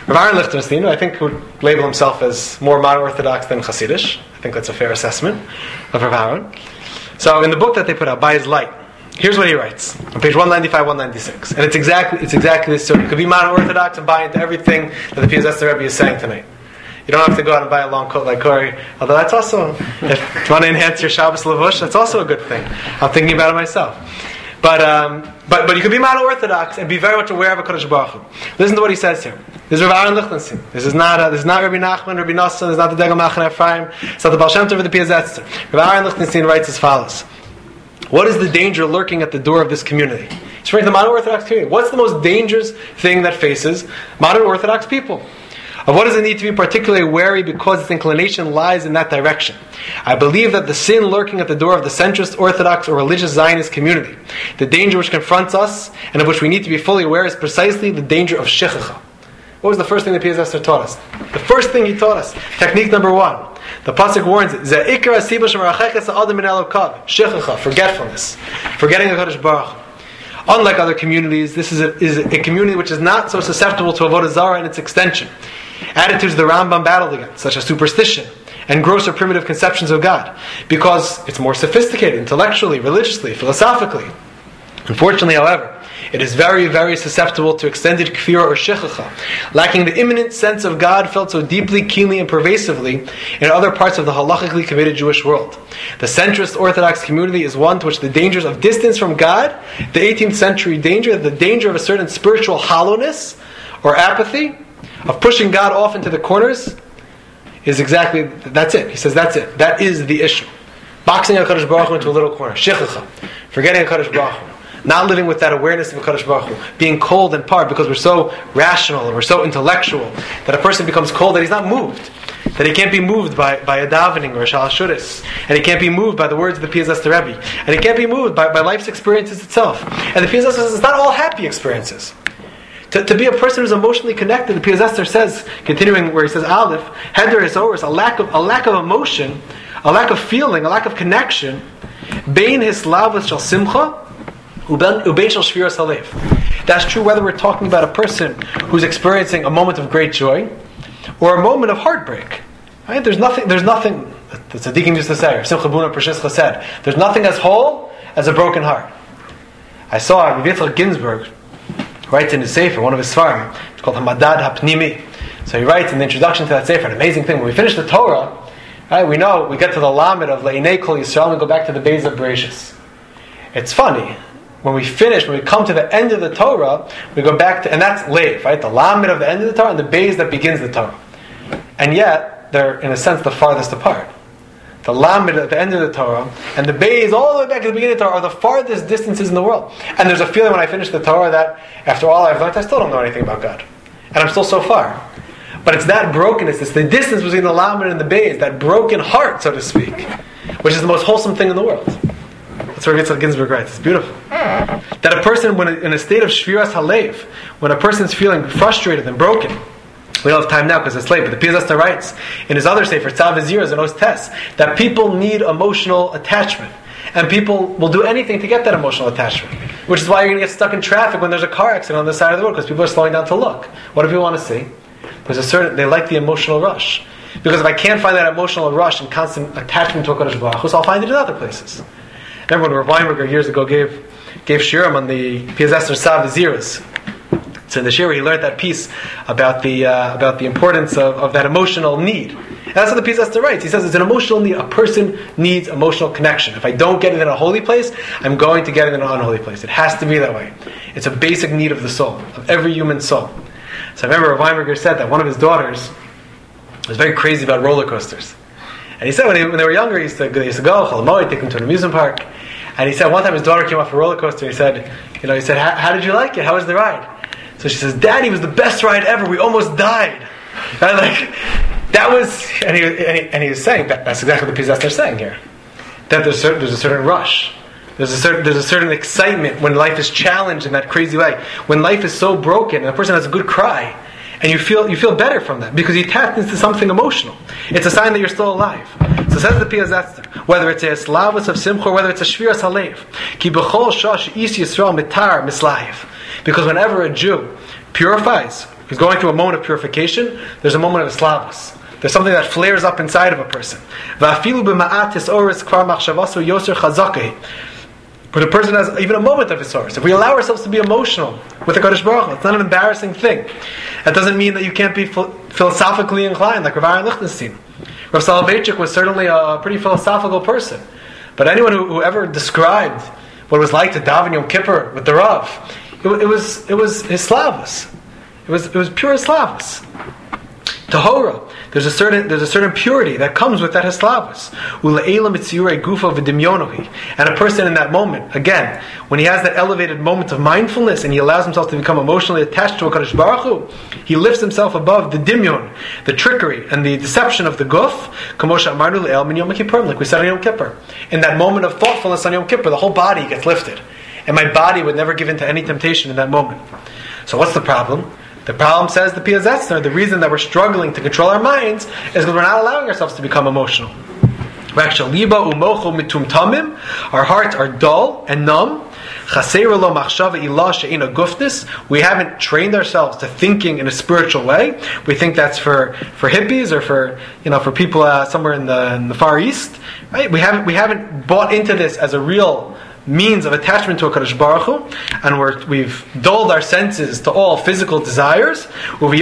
I think, would label himself as more modern Orthodox than Hasidish. I think that's a fair assessment of Rav Aaron. So in the book that they put out, By His Light, here's what he writes on page 195, 196, and it's exactly this. So you could be modern Orthodox and buy into everything that the Piaseczner Rebbe is saying tonight. You don't have to go out and buy a long coat like Corey, although that's also, if you want to enhance your Shabbos Levush, that's also a good thing. I'm thinking about it myself. But you could be modern Orthodox and be very much aware of HaKadosh Baruch Hu. Listen to what he says here. This is Rav Aaron Lichtenstein. This is not Rabbi Nachman, Rabbi Nosson. This is not the Degel Machaneh Ephraim. It's not the Baal Shem Tov or the Piaseczner. Rav Aaron Lichtenstein writes as follows: what is the danger lurking at the door of this community? He's referring to the modern Orthodox community. What's the most dangerous thing that faces modern Orthodox people? Of what does it need to be particularly wary because its inclination lies in that direction? I believe that the sin lurking at the door of the centrist, Orthodox, or religious Zionist community, the danger which confronts us and of which we need to be fully aware, is precisely the danger of shechicha. What was the first thing the Piaseczner taught us? The first thing he taught us, technique number 1. The pasuk warns it: shechicha, forgetfulness, forgetting HaKadosh Baruch Hu. Unlike other communities, this is a community which is not so susceptible to avodah zarah and its extension. Attitudes the Rambam battled against, such as superstition and gross or primitive conceptions of God, because it's more sophisticated intellectually, religiously, philosophically. Unfortunately, however, it is very, very susceptible to extended kfirah or shechacha, lacking the imminent sense of God felt so deeply, keenly, and pervasively in other parts of the halachically committed Jewish world. The centrist Orthodox community is one to which the dangers of distance from God, the 18th century danger, the danger of a certain spiritual hollowness or apathy, of pushing God off into the corners, is exactly, that's it. He says that's it. That is the issue. Boxing HaKadosh Baruch Hu into a little corner. Shechacha. Forgetting HaKadosh Baruch Hu. Not living with that awareness of HaKadosh Baruch Hu. Being cold in part because we're so rational and we're so intellectual that a person becomes cold that he's not moved. That he can't be moved by a davening or a shal shuris. And he can't be moved by the words of the Pias Esther Rebbe. And he can't be moved by life's experiences itself. And the Pias Esther says it's not all happy experiences. To be a person who's emotionally connected, the Pias Esther says, continuing where he says Aleph, Heder is over, a lack of emotion, a lack of feeling, a lack of connection, Bein hislavas shel simcha, ubein shel shviras halev. That's true whether we're talking about a person who's experiencing a moment of great joy or a moment of heartbreak. Right? There's nothing. The tzaddikim used to say, or Simcha Buna Pershischa said, there's nothing as whole as a broken heart. I saw Rabbi Yitzchak Ginsburg writes in his sefer, one of his svarim, it's called Hamadad Hapnimi. So he writes in the introduction to that sefer, an amazing thing. When we finish the Torah, right, we know we get to the Lamed of Le'inei Kol Yisrael and we go back to the Beis of Bereshis. It's funny. When we come to the end of the Torah, we go back to, and that's Lev, right? The Lamed of the end of the Torah and the Beis that begins the Torah. And yet, they're, in a sense, the farthest apart. The Lamed at the end of the Torah and the Beis all the way back at the beginning of the Torah are the farthest distances in the world. And there's a feeling when I finish the Torah that after all I've learned, I still don't know anything about God. And I'm still so far. But it's that brokenness, it's the distance between the Lamed and the Beis, that broken heart, so to speak, which is the most wholesome thing in the world. That's what Yitzchak Ginsburg writes. It's beautiful. That a person, when in a state of shviras halev, when a person's feeling frustrated and broken, we don't have time now because it's late, but the Pias Esther writes in his other sefer, Tzav V'Ziras and Os Tes, that people need emotional attachment. And people will do anything to get that emotional attachment. Which is why you're going to get stuck in traffic when there's a car accident on the side of the road, because people are slowing down to look. What do people want to see? They like the emotional rush. Because if I can't find that emotional rush and constant attachment to HaKadosh Baruch Hu, so I'll find it in other places. Remember when Rav Weinberger years ago gave shiurim on the Pias Esther Tzav V'Ziras. So in the shiur he learned that piece about the importance of that emotional need. And that's what the Pias Esther writes. He says it's an emotional need. A person needs emotional connection. If I don't get it in a holy place, I'm going to get it in an unholy place. It has to be that way. It's a basic need of the soul, of every human soul. So I remember Rav Weinberger said that one of his daughters was very crazy about roller coasters. And he said when they were younger, he used to go Chol Hamoed, take them to an amusement park. And he said one time his daughter came off a roller coaster. He said, how did you like it? How was the ride? So she says, Daddy, it was the best ride ever. We almost died. And that was, and he was saying that's exactly what the Pias Esther is saying here. That there's a certain rush. There's a certain excitement when life is challenged in that crazy way. When life is so broken and a person has a good cry, and you feel better from that because you tapped into something emotional. It's a sign that you're still alive. So says the Pias Esther, whether it's a slavus of simcha or whether it's a shviras halev, ki b'chol shash is Yisrael mitar mislayev. Because whenever a Jew purifies, he's going through a moment of purification, there's a moment of slavus. There's something that flares up inside of a person. Va'afilu b'ma'at tisoris kvar machshavasu yoser chazakei. But a person has even a moment of hisoris. If we allow ourselves to be emotional with the Kadosh Baruch Hu, it's not an embarrassing thing. That doesn't mean that you can't be philosophically inclined, like Rav Aaron Lichtenstein. Rav Soloveitchik was certainly a pretty philosophical person. But anyone who ever described what it was like to daven Yom Kippur with the Rav, it was his slavus. It was pure slavus. Tahora. There's a certain purity that comes with that hislavus. And a person in that moment, again, when he has that elevated moment of mindfulness and he allows himself to become emotionally attached to HaKadosh Baruch Hu, he lifts himself above the dimyon, the trickery and the deception of the guf, like we said on Yom Kippur. In that moment of thoughtfulness on Yom Kippur, the whole body gets lifted. And my body would never give in to any temptation in that moment. So what's the problem? The problem, says the Pias Esther, the reason that we're struggling to control our minds is because we're not allowing ourselves to become emotional. Our hearts are dull and numb. We haven't trained ourselves to thinking in a spiritual way. We think that's for hippies or for people somewhere in the Far East. Right? We haven't bought into this as a real means of attachment to HaKadosh Baruch Hu, and we've dulled our senses to all physical desires. And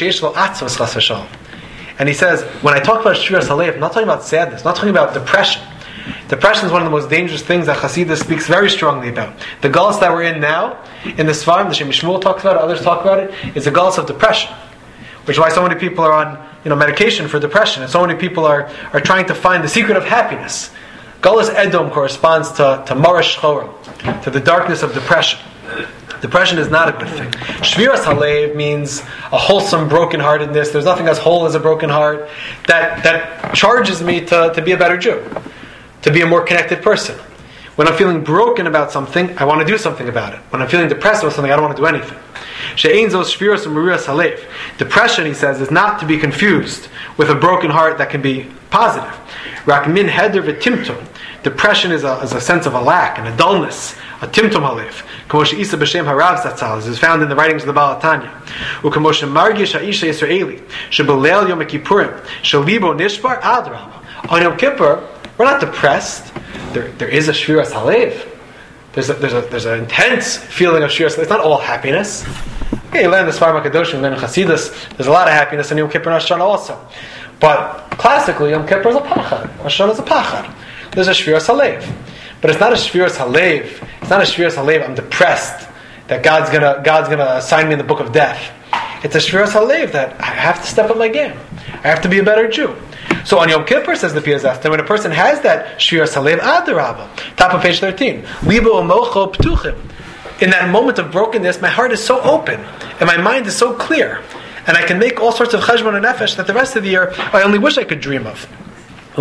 he says, when I talk about Shviras Halev, I'm not talking about sadness, I'm not talking about depression. Depression is one of the most dangerous things that Hasidus speaks very strongly about. The galus that we're in now, in the Sfarim, the Shem Shmuel talks about it, others talk about it, is a galus of depression. Which is why so many people are on medication for depression, and so many people are trying to find the secret of happiness. Galus Edom corresponds to Mara Shchora, to the darkness of depression. Depression is not a good thing. Shviras Halev means a wholesome brokenheartedness. There's nothing as whole as a broken heart that charges me to be a better Jew, to be a more connected person. When I'm feeling broken about something, I want to do something about it. When I'm feeling depressed about something, I don't want to do anything. She'ein zos shviras u'murias halev. Depression, he says, is not to be confused with a broken heart that can be positive. Rak min heder v'timtum. Depression is a sense of a lack and a dullness, a timtum halev. K'moshe Isa b'shem harav zatzal, as is found in the writings of the Baal Tanya. U'k'moshe margish ha'isha Yisraeli shebelel Yom Kippurim shelibo nishbar adrabah. On Yom Kippur, we're not depressed. There is a shviras halev. There's an intense feeling of shviras. It's not all happiness. Okay, you learn the Sfarim HaKadoshim, you learn Hasidus. There's a lot of happiness in Yom Kippur and Rosh Hashanah also. But classically, Yom Kippur is a pachad. Rosh Hashanah is a pachad. There's a shviras halev. But it's not a shviras halev. It's not a shviras halev. I'm depressed that God's gonna assign me in the book of death. It's a shviras halev that I have to step up my game. I have to be a better Jew. So on Yom Kippur, says the Piazasta, when a person has that shviras halev adarabah, top of page 13, libo u'mocho ptuchim. In that moment of brokenness, my heart is so open and my mind is so clear, and I can make all sorts of cheshbon and nefesh that the rest of the year I only wish I could dream of. But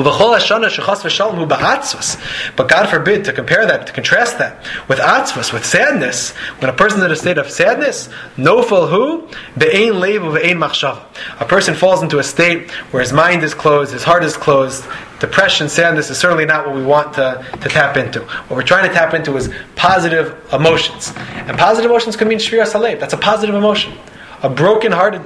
God forbid to compare that, to contrast that with atzvus, with sadness. When a person is in a state of sadness, nofal hu be'ein leiv ve'ein machshava. A person falls into a state where his mind is closed, his heart is closed. Depression, sadness is certainly not what we want to tap into. What we're trying to tap into is positive emotions, and positive emotions can mean shviras halev. That's a positive emotion. A broken heart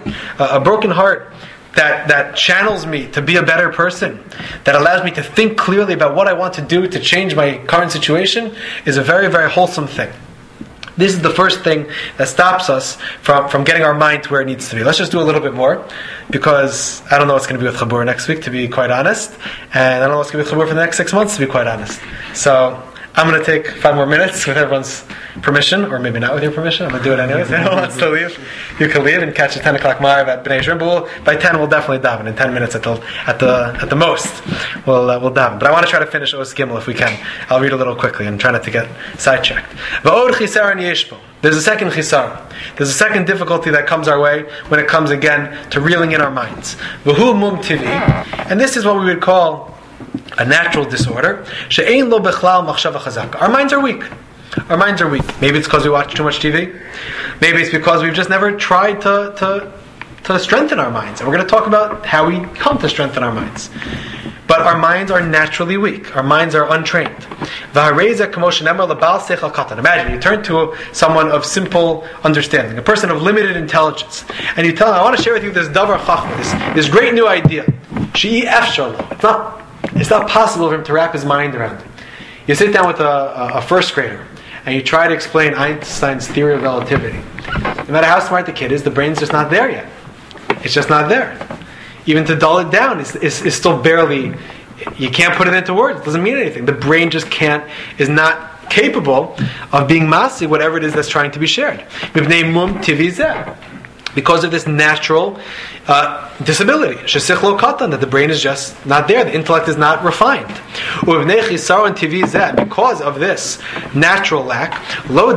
that channels me to be a better person, that allows me to think clearly about what I want to do to change my current situation, is a very, very wholesome thing. This is the first thing that stops us from getting our mind to where it needs to be. Let's just do a little bit more, because I don't know what's going to be with Chabur next week, to be quite honest, and I don't know what's going to be with Chabur for the next 6 months, to be quite honest. So I'm going to take 5 more minutes with everyone's permission, or maybe not with your permission. I'm going to do it anyways. Anyone wants to leave, you can leave and catch a 10 o'clock Ma'ariv at B'nai Yisrael. But by 10 we'll definitely daven. In 10 minutes at the most, we'll daven. But I want to try to finish Os Gimel if we can. I'll read a little quickly and try not to get sidetracked. V'od chisaron yeshbo. There's a second chisar. There's a second difficulty that comes our way when it comes again to reeling in our minds. V'hu mum tivi, and this is what we would call a natural disorder. She'ein lo bechlal machshava chazaka. Our minds are weak. Our minds are weak. Maybe it's because we watch too much TV. Maybe it's because we've just never tried to strengthen our minds. And we're going to talk about how we come to strengthen our minds. But our minds are naturally weak. Our minds are untrained. Imagine you turn to someone of simple understanding, a person of limited intelligence, and you tell him, I want to share with you this davar chachma, this great new idea. It's not possible for him to wrap his mind around it. You sit down with a first grader and you try to explain Einstein's theory of relativity. No matter how smart the kid is, the brain's just not there yet. It's just not there. Even to dull it down is still barely, you can't put it into words. It doesn't mean anything. The brain just is not capable of being masi, whatever it is that's trying to be shared. Because of this natural disability, that the brain is just not there, the intellect is not refined. Because of this natural lack, the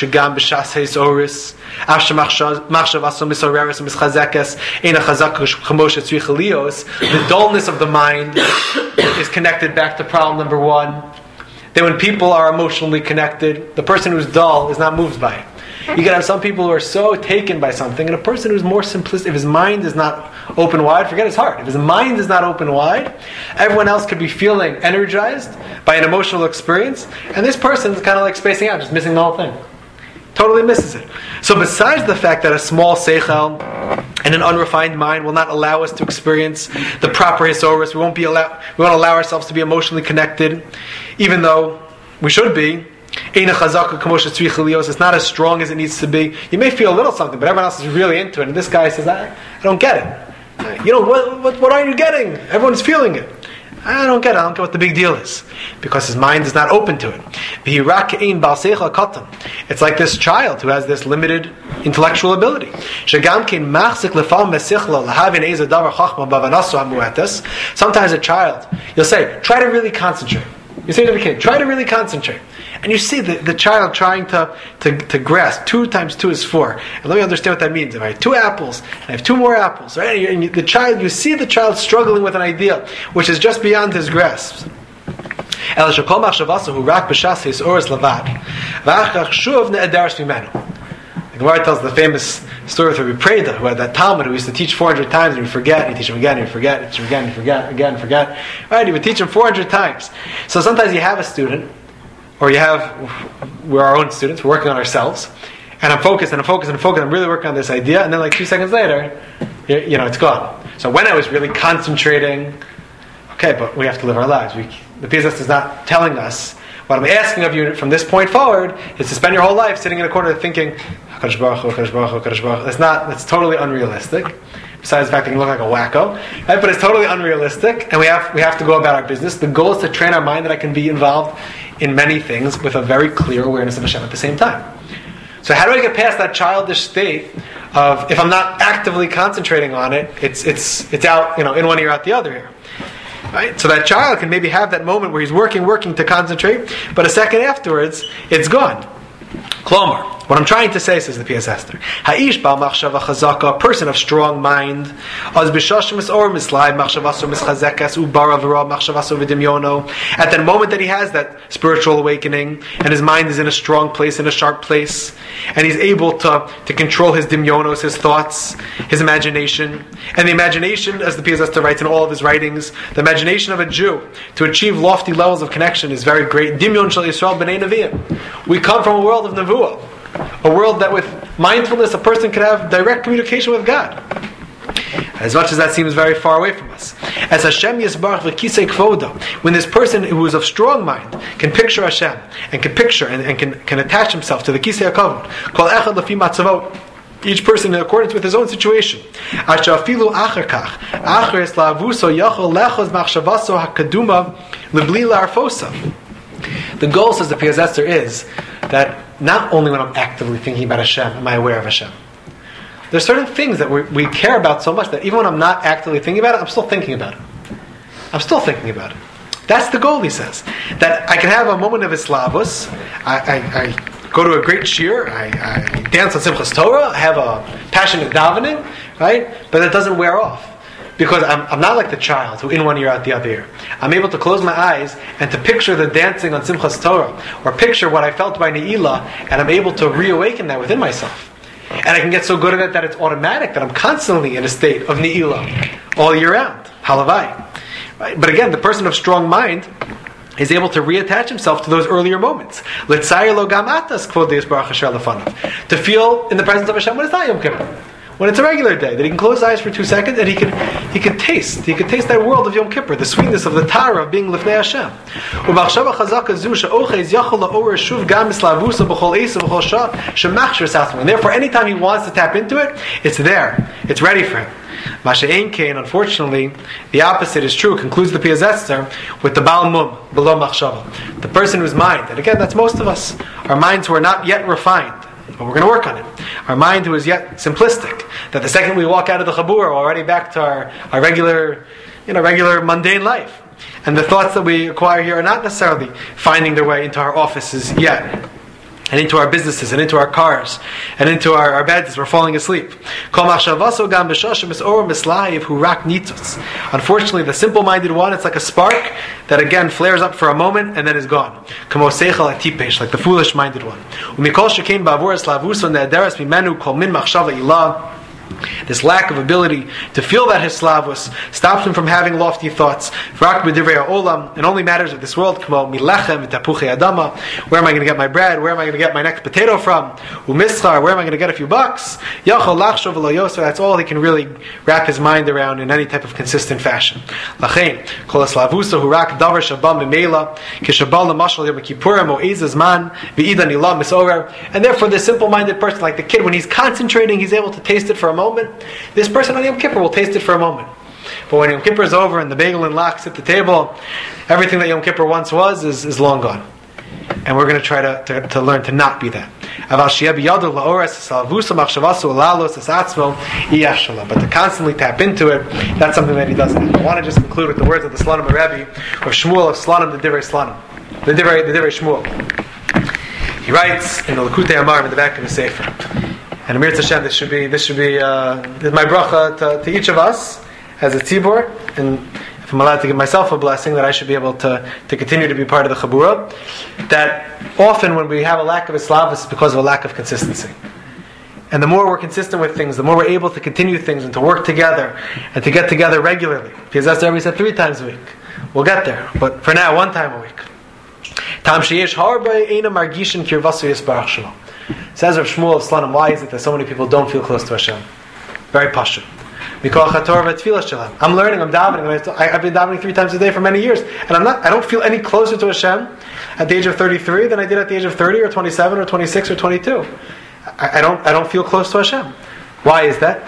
dullness of the mind is connected back to problem number 1. That when people are emotionally connected, the person who's dull is not moved by it. You can have some people who are so taken by something, and a person who's more simplistic, if his mind is not open wide, forget his heart. If his mind is not open wide, everyone else could be feeling energized by an emotional experience, and this person is kind of like spacing out, just missing the whole thing. Totally misses it. So besides the fact that a small seichel and an unrefined mind will not allow us to experience the proper hisoros, we won't allow ourselves to be emotionally connected, even though we should be. It's not as strong as it needs to be. You may feel a little something, but everyone else is really into it, and this guy says, I don't get it. What are you getting? Everyone's feeling it. I don't get it. I don't get what the big deal is. Because his mind is not open to it. It's like this child who has this limited intellectual ability. Sometimes a child, you'll say, try to really concentrate. You say to the kid, try to really concentrate. And you see the child trying to grasp 2 times 2 is 4. And let me understand what that means. If I have 2 apples, and I have 2 more apples, right? And you see the child struggling with an idea which is just beyond his grasp. The Gemara tells the famous story of Rabbi Preda, who had that Talmud who used to teach 400 times, and he would forget, and he'd teach him again, and he'd forget, and teach him again, and forget, again, and forget. Right? He would teach him 400 times. So sometimes you have a student, or we're our own students, we're working on ourselves, and I'm focused, I'm really working on this idea, and then like 2 seconds later, it's gone. So when I was really concentrating, okay, but we have to live our lives. The PSS is not telling us, what I'm asking of you from this point forward is to spend your whole life sitting in a corner thinking, HaKadosh Baruch Hu, HaKadosh Baruch Hu, HaKadosh Baruch Hu. That's totally unrealistic. Besides the fact that you look like a wacko, right? But it's totally unrealistic, and we have to go about our business. The goal is to train our mind that I can be involved in many things with a very clear awareness of Hashem at the same time. So how do I get past that childish state of, if I'm not actively concentrating on it, it's out, in one ear, out the other ear. Right? So that child can maybe have that moment where he's working to concentrate, but a second afterwards, it's gone. Klomar. What I'm trying to say, says the P.S. Esther, Ha'ish ba'al machshava chazaka, a person of strong mind, az b'shashim or mislai machshavaso mischazekas ubara v'ra machshavaso v'dimyono. At that moment that he has that spiritual awakening, and his mind is in a strong place, in a sharp place, and he's able to control his dimyonos, his thoughts, his imagination. And the imagination, as the P.S. Esther writes in all of his writings, the imagination of a Jew to achieve lofty levels of connection is very great. Dimyon shel Yisrael b'nei Nevi'im. We come from a world of Nevuah. A world that with mindfulness a person can have direct communication with God. As much as that seems very far away from us. As Hashem Yisbarach v'kisei kvodo, when this person who is of strong mind can picture Hashem, and can picture and can attach himself to the kisei hakavod, kol echad lefi matzavot, each person in accordance with his own situation. The goal, says the P.S. Esther, is that not only when I'm actively thinking about Hashem am I aware of Hashem. There's certain things that we care about so much that even when I'm not actively thinking about it, I'm still thinking about it. I'm still thinking about it. That's the goal, he says. That I can have a moment of Islavus, I go to a great shir, I dance on Simchas Torah, I have a passionate davening, right? But it doesn't wear off. Because I'm not like the child who in one ear, out the other ear. I'm able to close my eyes and to picture the dancing on Simchas Torah, or picture what I felt by Ne'ilah, and I'm able to reawaken that within myself. And I can get so good at it that it's automatic, that I'm constantly in a state of Ne'ilah all year round. Halavai. Right? But again, the person of strong mind is able to reattach himself to those earlier moments. To feel in the presence of Hashem when it's not Yom Kippur. When it's a regular day, that he can close his eyes for 2 seconds and he can taste that world of Yom Kippur, the sweetness of the Tara of being Lifnei Hashem. And therefore, anytime he wants to tap into it, it's there. It's ready for him. Masha'ein Kain, unfortunately, the opposite is true, concludes the P.S. Esther, with the Baal Mum, below Machshava. The person whose mind, and again, that's most of us, our minds who are not yet refined, but we're going to work on it. Our mind who is yet simplistic, that the second we walk out of the Chabur, we're already back to our regular mundane life. And the thoughts that we acquire here are not necessarily finding their way into our offices yet. and into our businesses, and into our cars, and into our beds as we're falling asleep. Unfortunately, the simple-minded one, it's like a spark that again flares up for a moment and then is gone. Like the foolish-minded one. This lack of ability to feel that hislavus stops him from having lofty thoughts. It only matters of this world. Where am I going to get my bread? Where am I going to get my next potato from? Where am I going to get a few bucks? That's all he can really wrap his mind around in any type of consistent fashion. And therefore, the simple-minded person, like the kid, when he's concentrating, he's able to taste it for a moment. This person on Yom Kippur will taste it for a moment. But when Yom Kippur is over and the bagel and lax at the table, everything that Yom Kippur once was is long gone. And we're going to try to learn to not be that. But to constantly tap into it, that's something that he doesn't. I want to just conclude with the words of the Slonim Rebbe, of Shmuel of Slonim, the Divrei Slonim, the Divrei Shmuel. He writes in the Likutei Amarim in the back of the Sefer. And Amir Tashem, this should be my bracha to each of us as a tzibur, and if I'm allowed to give myself a blessing, that I should be able to continue to be part of the Chabura. That often when we have a lack of Islavus, it's because of a lack of consistency. And the more we're consistent with things, the more we're able to continue things and to work together and to get together regularly. Because that's what we said 3 times a week. We'll get there, but for now, 1 time a week. Tam sheyesh harba eina margishin kirvasu yisbarach shelo. Says Rav Shmuel of Slonim, why is it that so many people don't feel close to Hashem? Very pashut. I'm learning, I'm davening. I've been davening 3 times a day for many years, and I don't feel any closer to Hashem at the age of 33 than I did at the age of 30 or 27 or 26 or 22. I don't feel close to Hashem. Why is that?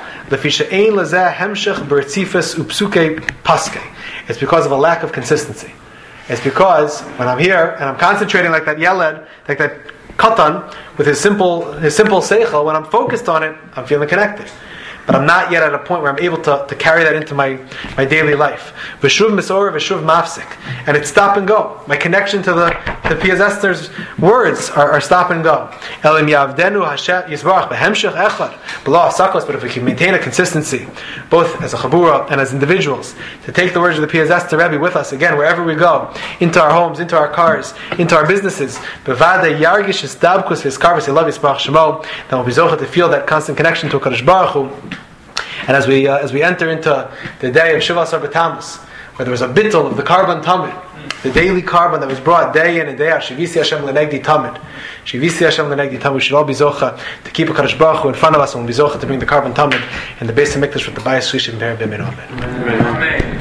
It's because of a lack of consistency. It's because when I'm here and I'm concentrating like that yeled, like that Katan, with his simple seichel, when I'm focused on it, I'm feeling connected. But I'm not yet at a point where I'm able to carry that into my daily life. V'shuv misor, v'shuv mafsik. And it's stop and go. My connection to the Piaz Esther's words are stop and go. Elim yavdenu Hashem yisbarach behemshech echad. But if we can maintain a consistency, both as a chabura and as individuals, to take the words of the Piaz Esther Rebbe with us again, wherever we go, into our homes, into our cars, into our businesses, bevada yargish estabkus v'iskarvus ilav yisbarach shemo, then we'll be zochah to feel that constant connection to HaKadosh Baruch Hu. And as we enter into the day of Shivas B'Tammuz, where there was a bittul of the carbon tamid, the daily carbon that was brought day in and day out, Shivisi Hashem L'Negdi Tamid, Shivisi Hashem L'Negdi Tamid, we should all be zocha to keep a Kadosh Baruch Hu in front of us, and we'll be zocha to bring the carbon tamid and the base of Mikdash with the Bayis Shlish and Be'er B'Min. Amen.